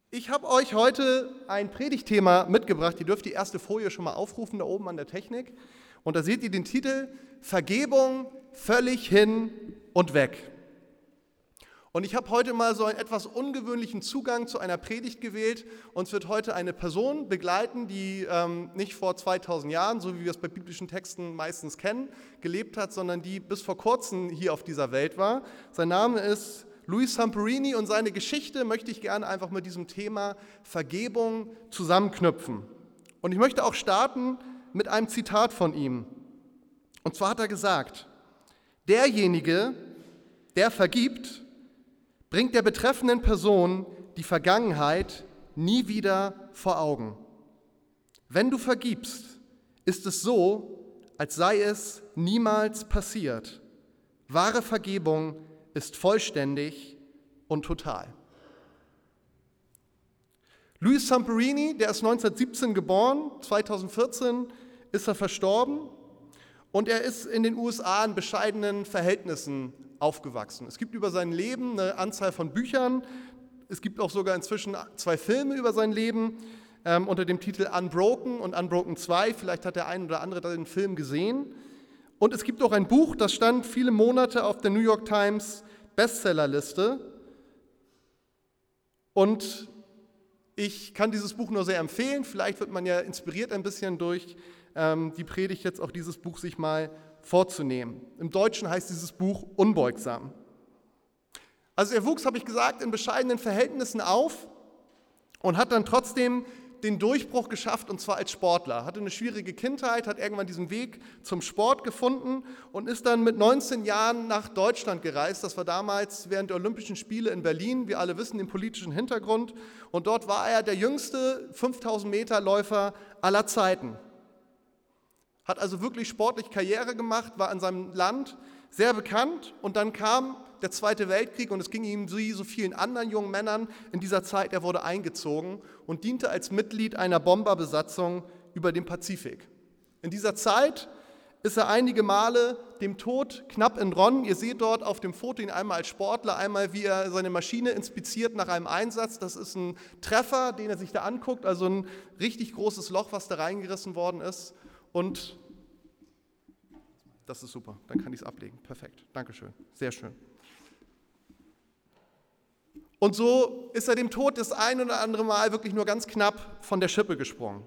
Ich habe euch heute ein Predigtthema mitgebracht. Ihr dürft die erste Folie schon mal aufrufen, da oben an der Technik. Und da seht ihr den Titel Vergebung völlig hin und weg. Und ich habe heute mal so einen etwas ungewöhnlichen Zugang zu einer Predigt gewählt. Uns wird heute eine Person begleiten, die nicht vor 2000 Jahren, so wie wir es bei biblischen Texten meistens kennen, gelebt hat, sondern die bis vor kurzem hier auf dieser Welt war. Sein Name ist Louis Zamperini und seine Geschichte möchte ich gerne einfach mit diesem Thema Vergebung zusammenknüpfen. Und ich möchte auch starten mit einem Zitat von ihm. Und zwar hat er gesagt: Derjenige, der vergibt, bringt der betreffenden Person die Vergangenheit nie wieder vor Augen. Wenn du vergibst, ist es so, als sei es niemals passiert. Wahre Vergebung ist vollständig und total. Louis Zamperini, der ist 1917 geboren, 2014 ist er verstorben und er ist in den USA in bescheidenen Verhältnissen aufgewachsen. Es gibt über sein Leben eine Anzahl von Büchern, es gibt auch sogar inzwischen 2 Filme über sein Leben unter dem Titel Unbroken und Unbroken 2, vielleicht hat der ein oder andere den Film gesehen. Und es gibt auch ein Buch, das stand viele Monate auf der New York Times Bestsellerliste. Und ich kann dieses Buch nur sehr empfehlen. Vielleicht wird man ja inspiriert ein bisschen durch die Predigt jetzt auch dieses Buch sich mal vorzunehmen. Im Deutschen heißt dieses Buch Unbeugsam. Also er wuchs, habe ich gesagt, in bescheidenen Verhältnissen auf und hat dann trotzdem den Durchbruch geschafft, und zwar als Sportler. Hatte eine schwierige Kindheit, hat irgendwann diesen Weg zum Sport gefunden und ist dann mit 19 Jahren nach Deutschland gereist. Das war damals während der Olympischen Spiele in Berlin. Wir alle wissen den politischen Hintergrund. Und dort war er der jüngste 5000-Meter-Läufer aller Zeiten. Hat also wirklich sportlich Karriere gemacht, war in seinem Land sehr bekannt. Und dann kam der Zweite Weltkrieg und es ging ihm wie so vielen anderen jungen Männern in dieser Zeit, er wurde eingezogen und diente als Mitglied einer Bomberbesatzung über dem Pazifik. In dieser Zeit ist er einige Male dem Tod knapp entronnen. Ihr seht dort auf dem Foto ihn einmal als Sportler, einmal wie er seine Maschine inspiziert nach einem Einsatz. Das ist ein Treffer, den er sich da anguckt, also ein richtig großes Loch, was da reingerissen worden ist. Und das ist super, dann kann ich es ablegen. Perfekt, Dankeschön, sehr schön. Und so ist er dem Tod das ein oder andere Mal wirklich nur ganz knapp von der Schippe gesprungen.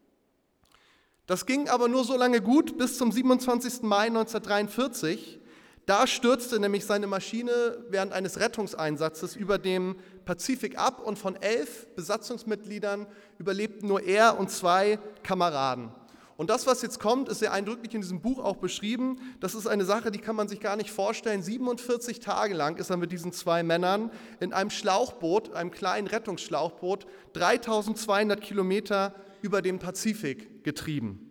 Das ging aber nur so lange gut bis zum 27. Mai 1943. Da stürzte nämlich seine Maschine während eines Rettungseinsatzes über dem Pazifik ab und von 11 Besatzungsmitgliedern überlebten nur er und 2 Kameraden. Und das, was jetzt kommt, ist sehr eindrücklich in diesem Buch auch beschrieben. Das ist eine Sache, die kann man sich gar nicht vorstellen. 47 Tage lang ist er mit diesen 2 Männern in einem Schlauchboot, einem kleinen Rettungsschlauchboot, 3200 Kilometer über den Pazifik getrieben.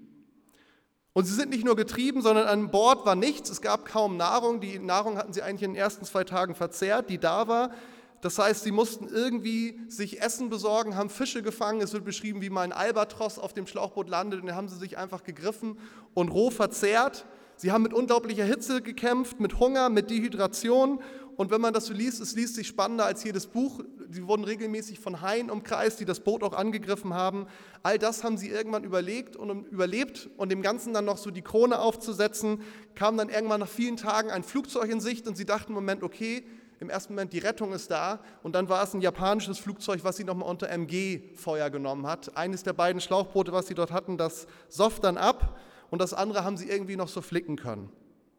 Und sie sind nicht nur getrieben, sondern an Bord war nichts. Es gab kaum Nahrung. Die Nahrung hatten sie eigentlich in den ersten 2 Tagen verzehrt, die da war. Das heißt, sie mussten irgendwie sich Essen besorgen, haben Fische gefangen. Es wird beschrieben, wie mal ein Albatros auf dem Schlauchboot landet und den haben sie sich einfach gegriffen und roh verzehrt. Sie haben mit unglaublicher Hitze gekämpft, mit Hunger, mit Dehydration. Und wenn man das so liest, es liest sich spannender als jedes Buch. Sie wurden regelmäßig von Haien umkreist, die das Boot auch angegriffen haben. All das haben sie irgendwann überlebt und dem Ganzen dann noch so die Krone aufzusetzen, kam dann irgendwann nach vielen Tagen ein Flugzeug in Sicht und sie dachten im Moment, okay, im ersten Moment, die Rettung ist da und dann war es ein japanisches Flugzeug, was sie nochmal unter MG-Feuer genommen hat. Eines der beiden Schlauchboote, was sie dort hatten, das soff dann ab und das andere haben sie irgendwie noch so flicken können.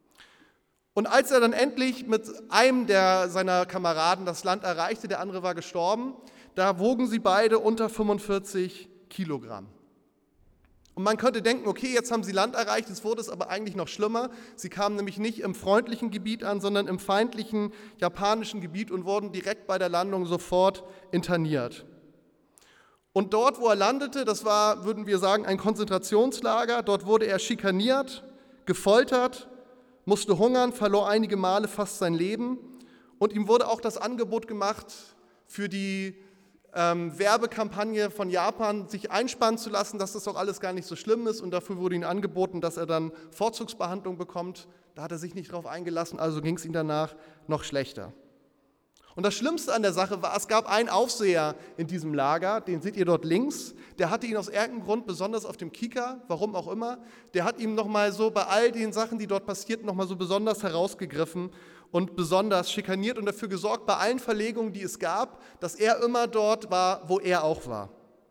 Und als er dann endlich mit einem seiner Kameraden das Land erreichte, der andere war gestorben, da wogen sie beide unter 45 Kilogramm. Und man könnte denken, okay, jetzt haben sie Land erreicht, jetzt wurde es aber eigentlich noch schlimmer. Sie kamen nämlich nicht im freundlichen Gebiet an, sondern im feindlichen japanischen Gebiet und wurden direkt bei der Landung sofort interniert. Und dort, wo er landete, das war, würden wir sagen, ein Konzentrationslager, dort wurde er schikaniert, gefoltert, musste hungern, verlor einige Male fast sein Leben und ihm wurde auch das Angebot gemacht, für die Werbekampagne von Japan sich einspannen zu lassen, dass das auch alles gar nicht so schlimm ist und dafür wurde ihm angeboten, dass er dann Vorzugsbehandlung bekommt. Da hat er sich nicht drauf eingelassen, also ging es ihm danach noch schlechter. Und das Schlimmste an der Sache war, es gab einen Aufseher in diesem Lager, den seht ihr dort links, der hatte ihn aus irgendeinem Grund besonders auf dem Kieker, warum auch immer, der hat ihm nochmal so bei all den Sachen, die dort passierten, nochmal so besonders herausgegriffen und besonders schikaniert und dafür gesorgt, bei allen Verlegungen, die es gab, dass er immer dort war, wo er auch war.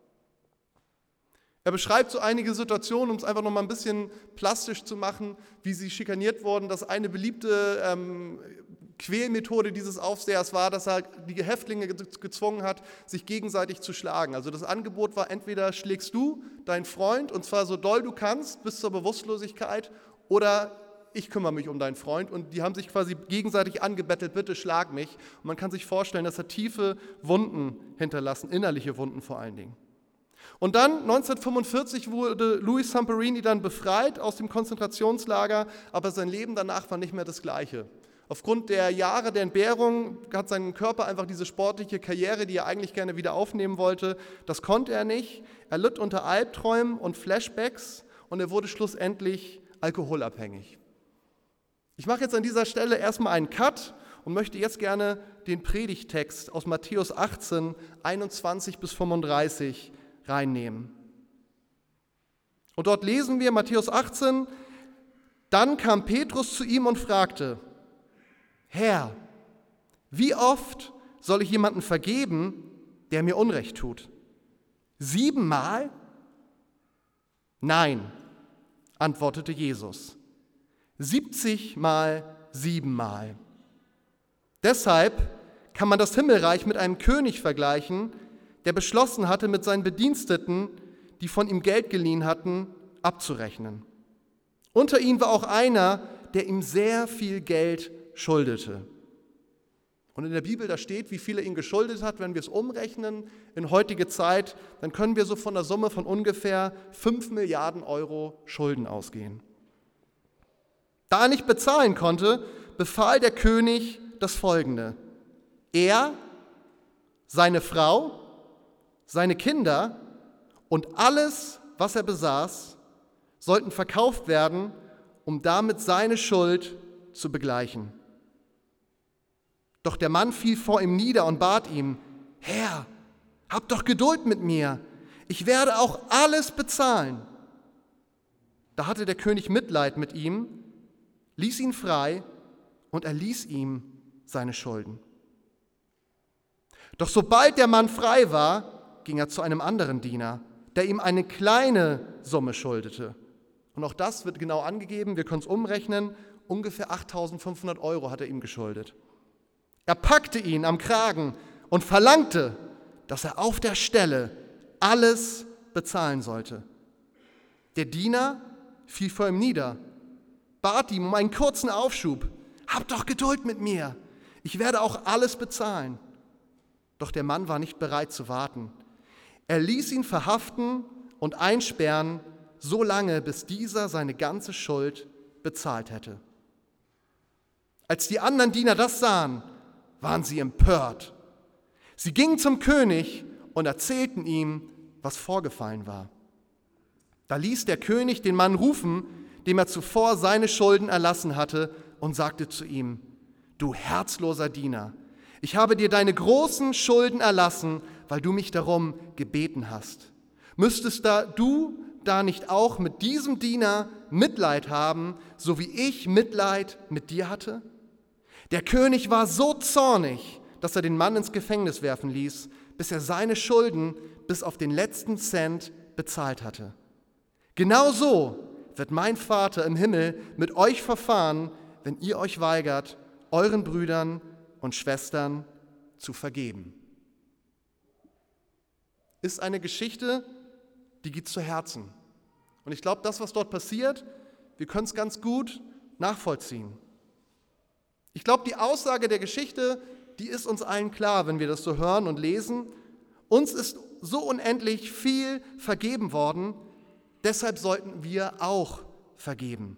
Er beschreibt so einige Situationen, um es einfach nochmal ein bisschen plastisch zu machen, wie sie schikaniert wurden, dass eine beliebte Quälmethode dieses Aufsehers war, dass er die Häftlinge gezwungen hat, sich gegenseitig zu schlagen. Also das Angebot war, entweder schlägst du deinen Freund, und zwar so doll du kannst, bis zur Bewusstlosigkeit, oder ich kümmere mich um deinen Freund. Und die haben sich quasi gegenseitig angebettelt, bitte schlag mich. Und man kann sich vorstellen, dass er tiefe Wunden hinterlassen, innerliche Wunden vor allen Dingen. Und dann 1945 wurde Louis Samperini dann befreit aus dem Konzentrationslager, aber sein Leben danach war nicht mehr das Gleiche. Aufgrund der Jahre der Entbehrung hat sein Körper einfach diese sportliche Karriere, die er eigentlich gerne wieder aufnehmen wollte, das konnte er nicht. Er litt unter Albträumen und Flashbacks und er wurde schlussendlich alkoholabhängig. Ich mache jetzt an dieser Stelle erstmal einen Cut und möchte jetzt gerne den Predigttext aus Matthäus 18, 21 bis 35 reinnehmen. Und dort lesen wir Matthäus 18, dann kam Petrus zu ihm und fragte, Herr, wie oft soll ich jemanden vergeben, der mir Unrecht tut? 7-mal? Nein, antwortete Jesus, 70-mal 7-mal. Deshalb kann man das Himmelreich mit einem König vergleichen, der beschlossen hatte, mit seinen Bediensteten, die von ihm Geld geliehen hatten, abzurechnen. Unter ihnen war auch einer, der ihm sehr viel Geld schuldete. Und in der Bibel, da steht, wie viel er ihm geschuldet hat. Wenn wir es umrechnen in heutige Zeit, dann können wir so von der Summe von ungefähr 5 Milliarden Euro Schulden ausgehen. Da er nicht bezahlen konnte, befahl der König das Folgende. Er, seine Frau, seine Kinder und alles, was er besaß, sollten verkauft werden, um damit seine Schuld zu begleichen. Doch der Mann fiel vor ihm nieder und bat ihm, Herr, hab doch Geduld mit mir, ich werde auch alles bezahlen. Da hatte der König Mitleid mit ihm, ließ ihn frei und erließ ihm seine Schulden. Doch sobald der Mann frei war, ging er zu einem anderen Diener, der ihm eine kleine Summe schuldete. Und auch das wird genau angegeben, wir können es umrechnen, ungefähr 8.500 Euro hat er ihm geschuldet. Er packte ihn am Kragen und verlangte, dass er auf der Stelle alles bezahlen sollte. Der Diener fiel vor ihm nieder, bat ihm um einen kurzen Aufschub. Hab doch Geduld mit mir, ich werde auch alles bezahlen. Doch der Mann war nicht bereit zu warten. Er ließ ihn verhaften und einsperren, so lange, bis dieser seine ganze Schuld bezahlt hätte. Als die anderen Diener das sahen, waren sie empört. Sie gingen zum König und erzählten ihm, was vorgefallen war. Da ließ der König den Mann rufen, dem er zuvor seine Schulden erlassen hatte, und sagte zu ihm, du herzloser Diener, ich habe dir deine großen Schulden erlassen, weil du mich darum gebeten hast. Müsstest du da nicht auch mit diesem Diener Mitleid haben, so wie ich Mitleid mit dir hatte? Der König war so zornig, dass er den Mann ins Gefängnis werfen ließ, bis er seine Schulden bis auf den letzten Cent bezahlt hatte. Genauso wird mein Vater im Himmel mit euch verfahren, wenn ihr euch weigert, euren Brüdern und Schwestern zu vergeben. Ist eine Geschichte, die geht zu Herzen. Und ich glaube, das, was dort passiert, wir können es ganz gut nachvollziehen. Ich glaube, die Aussage der Geschichte, die ist uns allen klar, wenn wir das so hören und lesen. Uns ist so unendlich viel vergeben worden, deshalb sollten wir auch vergeben.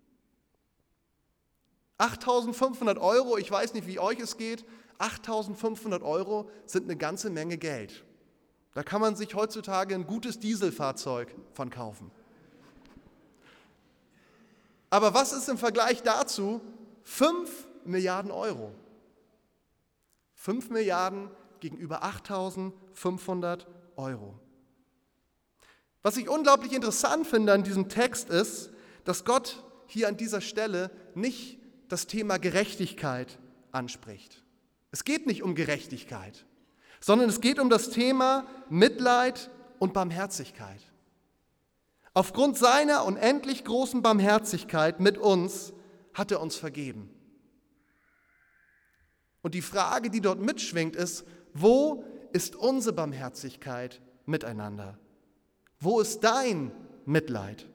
8.500 Euro, ich weiß nicht, wie euch es geht, 8.500 Euro sind eine ganze Menge Geld. Da kann man sich heutzutage ein gutes Dieselfahrzeug von kaufen. Aber was ist im Vergleich dazu 5 Milliarden Euro? 5 Milliarden gegenüber 8.500 Euro. Was ich unglaublich interessant finde an diesem Text ist, dass Gott hier an dieser Stelle nicht das Thema Gerechtigkeit anspricht. Es geht nicht um Gerechtigkeit, sondern es geht um das Thema Mitleid und Barmherzigkeit. Aufgrund seiner unendlich großen Barmherzigkeit mit uns hat er uns vergeben. Und die Frage, die dort mitschwingt, ist, wo ist unsere Barmherzigkeit miteinander? Wo ist dein Mitleid?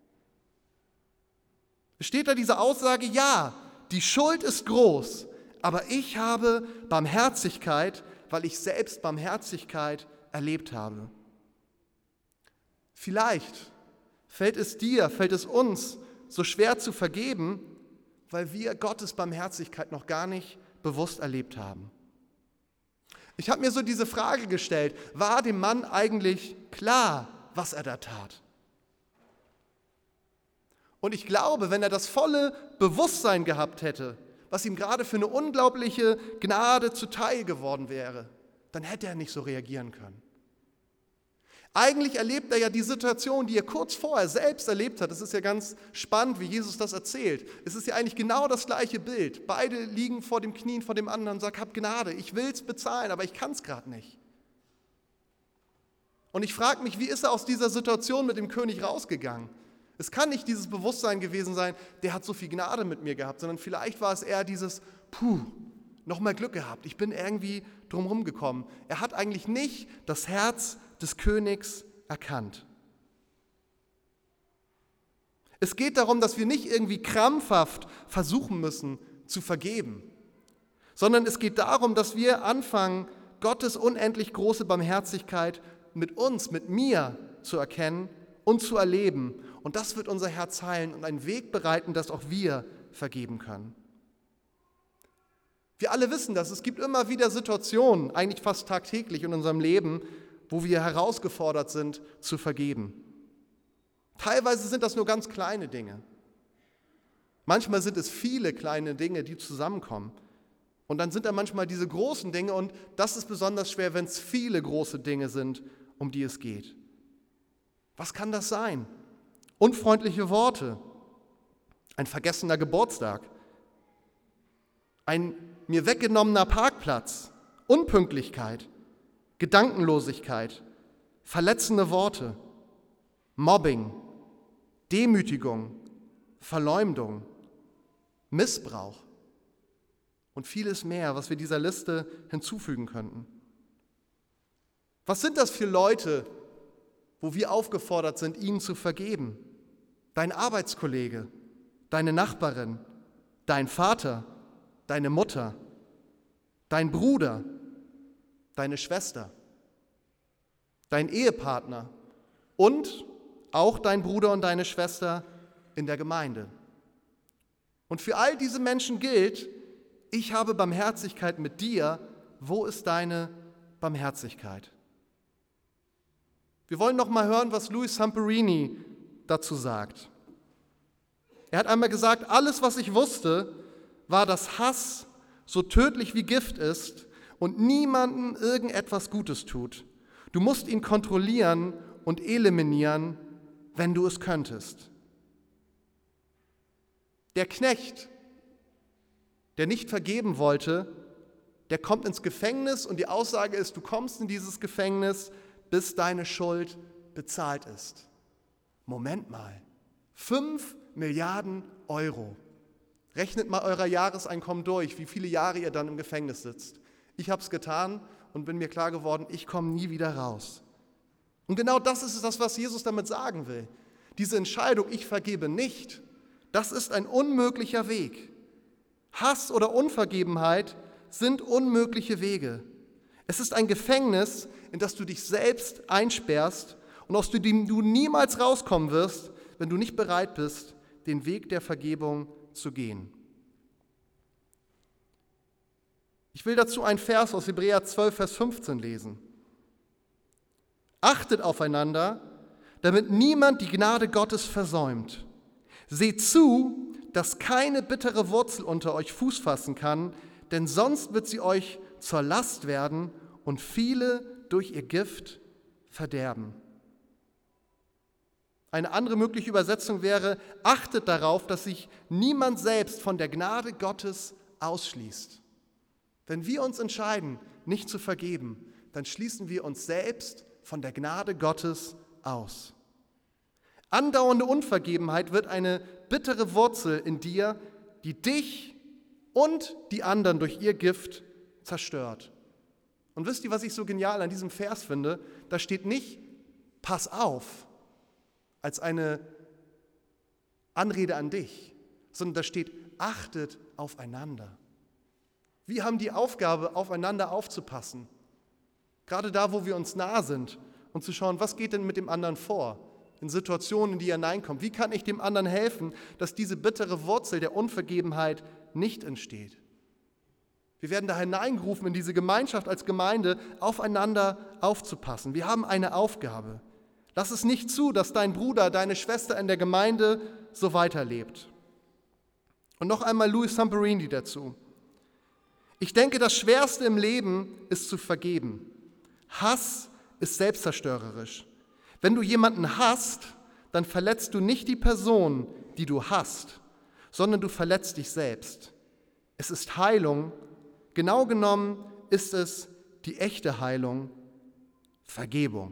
Es steht da diese Aussage, ja, die Schuld ist groß, aber ich habe Barmherzigkeit, weil ich selbst Barmherzigkeit erlebt habe. Vielleicht fällt es uns so schwer zu vergeben, weil wir Gottes Barmherzigkeit noch gar nicht bewusst erlebt haben. Ich habe mir so diese Frage gestellt, war dem Mann eigentlich klar, was er da tat? Und ich glaube, wenn er das volle Bewusstsein gehabt hätte, was ihm gerade für eine unglaubliche Gnade zuteil geworden wäre, dann hätte er nicht so reagieren können. Eigentlich erlebt er ja die Situation, die er kurz vorher selbst erlebt hat. Es ist ja ganz spannend, wie Jesus das erzählt. Es ist ja eigentlich genau das gleiche Bild. Beide liegen vor dem Knien vor dem anderen und sagen, hab Gnade, ich will es bezahlen, aber ich kann es gerade nicht. Und ich frage mich, wie ist er aus dieser Situation mit dem König rausgegangen? Es kann nicht dieses Bewusstsein gewesen sein, der hat so viel Gnade mit mir gehabt, sondern vielleicht war es eher dieses, nochmal Glück gehabt, ich bin irgendwie drumherum gekommen. Er hat eigentlich nicht das Herz des Königs erkannt. Es geht darum, dass wir nicht irgendwie krampfhaft versuchen müssen zu vergeben, sondern es geht darum, dass wir anfangen, Gottes unendlich große Barmherzigkeit mit uns, mit mir zu erkennen und zu erleben. Und das wird unser Herz heilen und einen Weg bereiten, dass auch wir vergeben können. Wir alle wissen das, es gibt immer wieder Situationen, eigentlich fast tagtäglich in unserem Leben, wo wir herausgefordert sind, zu vergeben. Teilweise sind das nur ganz kleine Dinge. Manchmal sind es viele kleine Dinge, die zusammenkommen. Und dann sind da manchmal diese großen Dinge und das ist besonders schwer, wenn es viele große Dinge sind, um die es geht. Was kann das sein? Unfreundliche Worte, ein vergessener Geburtstag, ein mir weggenommener Parkplatz, Unpünktlichkeit, Gedankenlosigkeit, verletzende Worte, Mobbing, Demütigung, Verleumdung, Missbrauch und vieles mehr, was wir dieser Liste hinzufügen könnten. Was sind das für Leute, wo wir aufgefordert sind, ihnen zu vergeben? Dein Arbeitskollege, deine Nachbarin, dein Vater, deine Mutter, dein Bruder, deine Schwester, dein Ehepartner und auch dein Bruder und deine Schwester in der Gemeinde. Und für all diese Menschen gilt, ich habe Barmherzigkeit mit dir, wo ist deine Barmherzigkeit? Wir wollen noch mal hören, was Louis Samperini dazu sagt. Er hat einmal gesagt, alles, was ich wusste, war, dass Hass so tödlich wie Gift ist und niemandem irgendetwas Gutes tut. Du musst ihn kontrollieren und eliminieren, wenn du es könntest. Der Knecht, der nicht vergeben wollte, der kommt ins Gefängnis und die Aussage ist, du kommst in dieses Gefängnis, bis deine Schuld bezahlt ist. Moment mal, 5 Milliarden Euro. Rechnet mal euer Jahreseinkommen durch, wie viele Jahre ihr dann im Gefängnis sitzt. Ich habe es getan und bin mir klar geworden, ich komme nie wieder raus. Und genau das ist das, was Jesus damit sagen will. Diese Entscheidung, ich vergebe nicht, das ist ein unmöglicher Weg. Hass oder Unvergebenheit sind unmögliche Wege. Es ist ein Gefängnis, in das du dich selbst einsperrst und aus dem du niemals rauskommen wirst, wenn du nicht bereit bist, den Weg der Vergebung zu gehen. Ich will dazu einen Vers aus Hebräer 12, Vers 15 lesen. Achtet aufeinander, damit niemand die Gnade Gottes versäumt. Seht zu, dass keine bittere Wurzel unter euch Fuß fassen kann, denn sonst wird sie euch zur Last werden und viele durch ihr Gift verderben. Eine andere mögliche Übersetzung wäre: Achtet darauf, dass sich niemand selbst von der Gnade Gottes ausschließt. Wenn wir uns entscheiden, nicht zu vergeben, dann schließen wir uns selbst von der Gnade Gottes aus. Andauernde Unvergebenheit wird eine bittere Wurzel in dir, die dich und die anderen durch ihr Gift zerstört. Und wisst ihr, was ich so genial an diesem Vers finde? Da steht nicht, pass auf, als eine Anrede an dich, sondern da steht, achtet aufeinander. Wir haben die Aufgabe, aufeinander aufzupassen. Gerade da, wo wir uns nah sind und zu schauen, was geht denn mit dem anderen vor? In Situationen, in die er hineinkommt. Wie kann ich dem anderen helfen, dass diese bittere Wurzel der Unvergebenheit nicht entsteht? Wir werden da hineingerufen, in diese Gemeinschaft als Gemeinde aufeinander aufzupassen. Wir haben eine Aufgabe. Lass es nicht zu, dass dein Bruder, deine Schwester in der Gemeinde so weiterlebt. Und noch einmal Louis Zamperini dazu. Ich denke, das Schwerste im Leben ist zu vergeben. Hass ist selbstzerstörerisch. Wenn du jemanden hasst, dann verletzt du nicht die Person, die du hasst, sondern du verletzt dich selbst. Es ist Heilung. Genau genommen ist es die echte Heilung, Vergebung.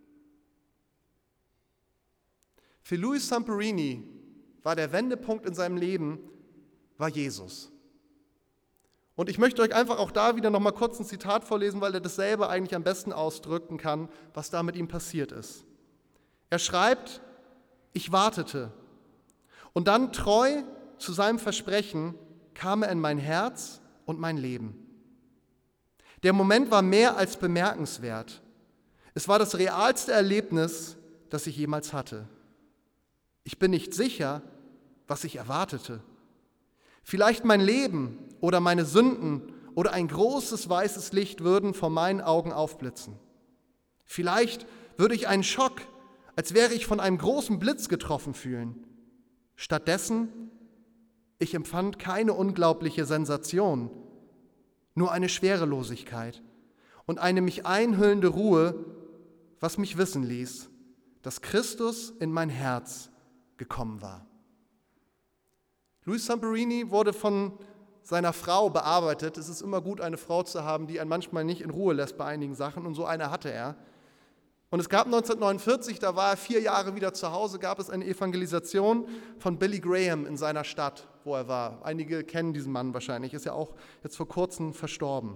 Für Louis Zamperini war der Wendepunkt in seinem Leben, war Jesus. Und ich möchte euch einfach auch da wieder noch mal kurz ein Zitat vorlesen, weil er dasselbe eigentlich am besten ausdrücken kann, was da mit ihm passiert ist. Er schreibt, ich wartete und dann treu zu seinem Versprechen kam er in mein Herz und mein Leben. Der Moment war mehr als bemerkenswert. Es war das realste Erlebnis, das ich jemals hatte. Ich bin nicht sicher, was ich erwartete. Vielleicht mein Leben oder meine Sünden oder ein großes weißes Licht würden vor meinen Augen aufblitzen. Vielleicht würde ich einen Schock, als wäre ich von einem großen Blitz getroffen fühlen. Stattdessen, ich empfand keine unglaubliche Sensation, nur eine Schwerelosigkeit und eine mich einhüllende Ruhe, was mich wissen ließ, dass Christus in mein Herz gekommen war. Louis Zamperini wurde von seiner Frau bearbeitet. Es ist immer gut, eine Frau zu haben, die einen manchmal nicht in Ruhe lässt bei einigen Sachen, und so eine hatte er. Und es gab 1949, da war er 4 Jahre wieder zu Hause, gab es eine Evangelisation von Billy Graham in seiner Stadt, wo er war. Einige kennen diesen Mann wahrscheinlich, ist ja auch jetzt vor kurzem verstorben.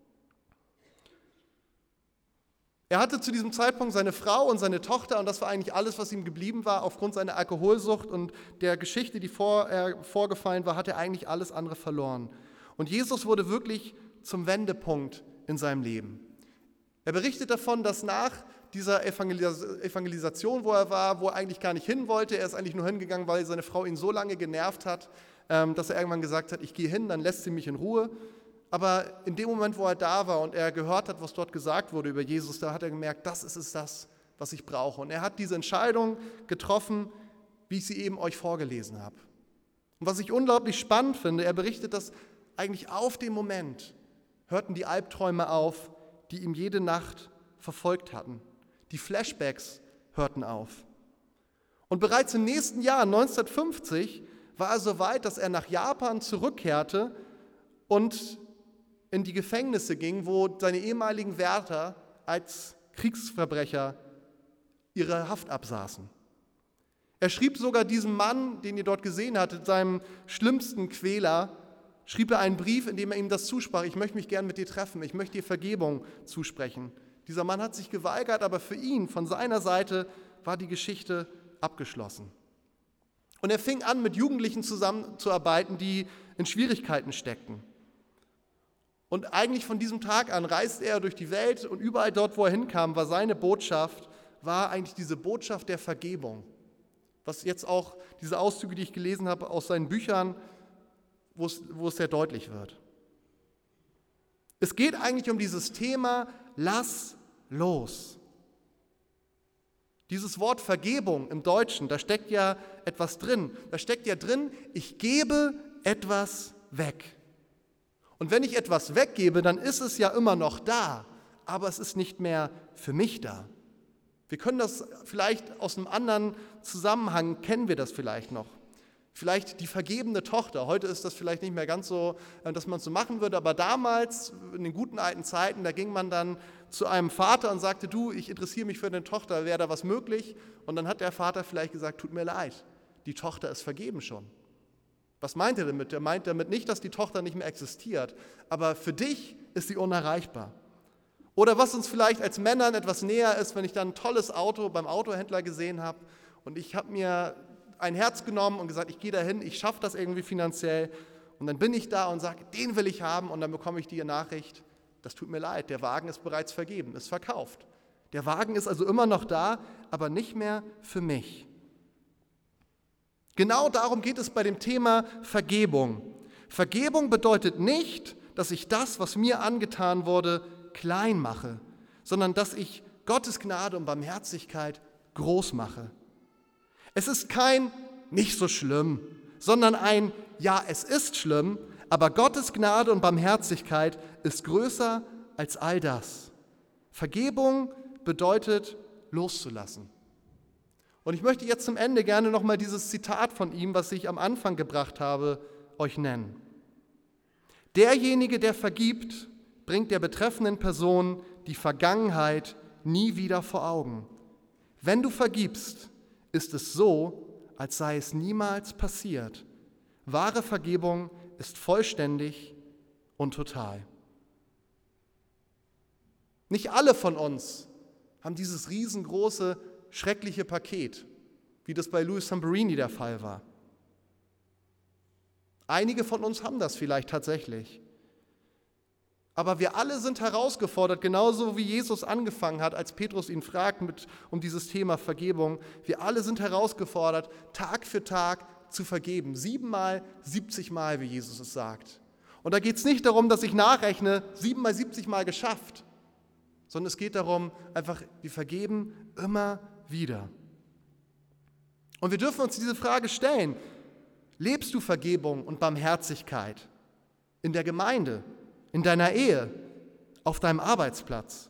Er hatte zu diesem Zeitpunkt seine Frau und seine Tochter, und das war eigentlich alles, was ihm geblieben war. Aufgrund seiner Alkoholsucht und der Geschichte, die vorgefallen war, hat er eigentlich alles andere verloren. Und Jesus wurde wirklich zum Wendepunkt in seinem Leben. Er berichtet davon, dass nach dieser Evangelisation, wo er war, wo er eigentlich gar nicht hin wollte, er ist eigentlich nur hingegangen, weil seine Frau ihn so lange genervt hat, dass er irgendwann gesagt hat, ich gehe hin, dann lässt sie mich in Ruhe. Aber in dem Moment, wo er da war und er gehört hat, was dort gesagt wurde über Jesus, da hat er gemerkt, das ist es, was ich brauche. Und er hat diese Entscheidung getroffen, wie ich sie eben euch vorgelesen habe. Und was ich unglaublich spannend finde, er berichtet, dass eigentlich auf dem Moment hörten die Albträume auf, die ihm jede Nacht verfolgt hatten. Die Flashbacks hörten auf. Und bereits im nächsten Jahr, 1950, war er so weit, dass er nach Japan zurückkehrte und in die Gefängnisse ging, wo seine ehemaligen Wärter als Kriegsverbrecher ihre Haft absaßen. Er schrieb sogar diesem Mann, den ihr dort gesehen hattet, seinem schlimmsten Quäler, schrieb er einen Brief, in dem er ihm das zusprach: Ich möchte mich gern mit dir treffen, ich möchte dir Vergebung zusprechen. Dieser Mann hat sich geweigert, aber für ihn, von seiner Seite, war die Geschichte abgeschlossen. Und er fing an, mit Jugendlichen zusammenzuarbeiten, die in Schwierigkeiten steckten. Und eigentlich von diesem Tag an reiste er durch die Welt, und überall dort, wo er hinkam, war seine Botschaft, war eigentlich diese Botschaft der Vergebung. Was jetzt auch diese Auszüge, die ich gelesen habe aus seinen Büchern, wo es sehr deutlich wird. Es geht eigentlich um dieses Thema, lass los. Dieses Wort Vergebung im Deutschen, da steckt ja etwas drin. Da steckt ja drin, ich gebe etwas weg. Und wenn ich etwas weggebe, dann ist es ja immer noch da, aber es ist nicht mehr für mich da. Wir können das vielleicht aus einem anderen Zusammenhang, kennen wir das vielleicht noch. Vielleicht die vergebene Tochter. Heute ist das vielleicht nicht mehr ganz so, dass man es so machen würde, aber damals, in den guten alten Zeiten, da ging man dann zu einem Vater und sagte, du, ich interessiere mich für deine Tochter, wäre da was möglich? Und dann hat der Vater vielleicht gesagt, tut mir leid, die Tochter ist vergeben schon. Was meint er damit? Er meint damit nicht, dass die Tochter nicht mehr existiert, aber für dich ist sie unerreichbar. Oder was uns vielleicht als Männern etwas näher ist, wenn ich dann ein tolles Auto beim Autohändler gesehen habe und ich habe mir ein Herz genommen und gesagt, ich gehe dahin, ich schaffe das irgendwie finanziell und dann bin ich da und sage, den will ich haben und dann bekomme ich die Nachricht, das tut mir leid, der Wagen ist bereits vergeben, ist verkauft. Der Wagen ist also immer noch da, aber nicht mehr für mich. Genau darum geht es bei dem Thema Vergebung. Vergebung bedeutet nicht, dass ich das, was mir angetan wurde, klein mache, sondern dass ich Gottes Gnade und Barmherzigkeit groß mache. Es ist kein nicht so schlimm, sondern ein ja, es ist schlimm, aber Gottes Gnade und Barmherzigkeit ist größer als all das. Vergebung bedeutet loszulassen. Und ich möchte jetzt zum Ende gerne nochmal dieses Zitat von ihm, was ich am Anfang gebracht habe, euch nennen. Derjenige, der vergibt, bringt der betreffenden Person die Vergangenheit nie wieder vor Augen. Wenn du vergibst, ist es so, als sei es niemals passiert. Wahre Vergebung ist vollständig und total. Nicht alle von uns haben dieses riesengroße, schreckliche Paket, wie das bei Louis Samperini der Fall war. Einige von uns haben das vielleicht tatsächlich. Aber wir alle sind herausgefordert, genauso wie Jesus angefangen hat, als Petrus ihn fragt um dieses Thema Vergebung. Wir alle sind herausgefordert, Tag für Tag zu vergeben. 7-mal, 70-mal, wie Jesus es sagt. Und da geht es nicht darum, dass ich nachrechne, 7-mal, 70-mal geschafft, sondern es geht darum, einfach, wir vergeben immer wieder. Und wir dürfen uns diese Frage stellen, lebst du Vergebung und Barmherzigkeit in der Gemeinde? In deiner Ehe, auf deinem Arbeitsplatz?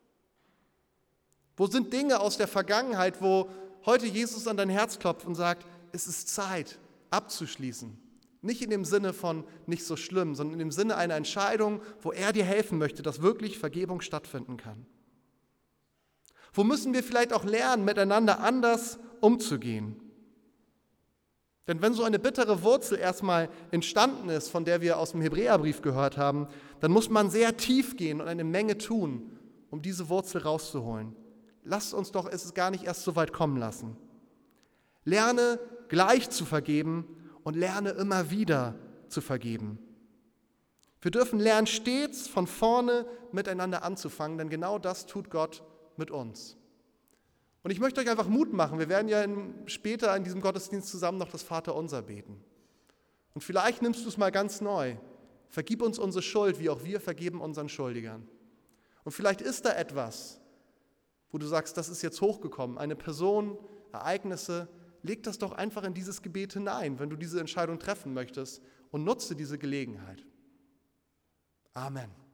Wo sind Dinge aus der Vergangenheit, wo heute Jesus an dein Herz klopft und sagt, es ist Zeit, abzuschließen? Nicht in dem Sinne von nicht so schlimm, sondern in dem Sinne einer Entscheidung, wo er dir helfen möchte, dass wirklich Vergebung stattfinden kann. Wo müssen wir vielleicht auch lernen, miteinander anders umzugehen? Denn wenn so eine bittere Wurzel erstmal entstanden ist, von der wir aus dem Hebräerbrief gehört haben, dann muss man sehr tief gehen und eine Menge tun, um diese Wurzel rauszuholen. Lasst uns doch es gar nicht erst so weit kommen lassen. Lerne gleich zu vergeben und lerne immer wieder zu vergeben. Wir dürfen lernen, stets von vorne miteinander anzufangen, denn genau das tut Gott mit uns. Und ich möchte euch einfach Mut machen. Wir werden ja später in diesem Gottesdienst zusammen noch das Vaterunser beten. Und vielleicht nimmst du es mal ganz neu. Vergib uns unsere Schuld, wie auch wir vergeben unseren Schuldigern. Und vielleicht ist da etwas, wo du sagst, das ist jetzt hochgekommen, eine Person, Ereignisse. Leg das doch einfach in dieses Gebet hinein, wenn du diese Entscheidung treffen möchtest und nutze diese Gelegenheit. Amen.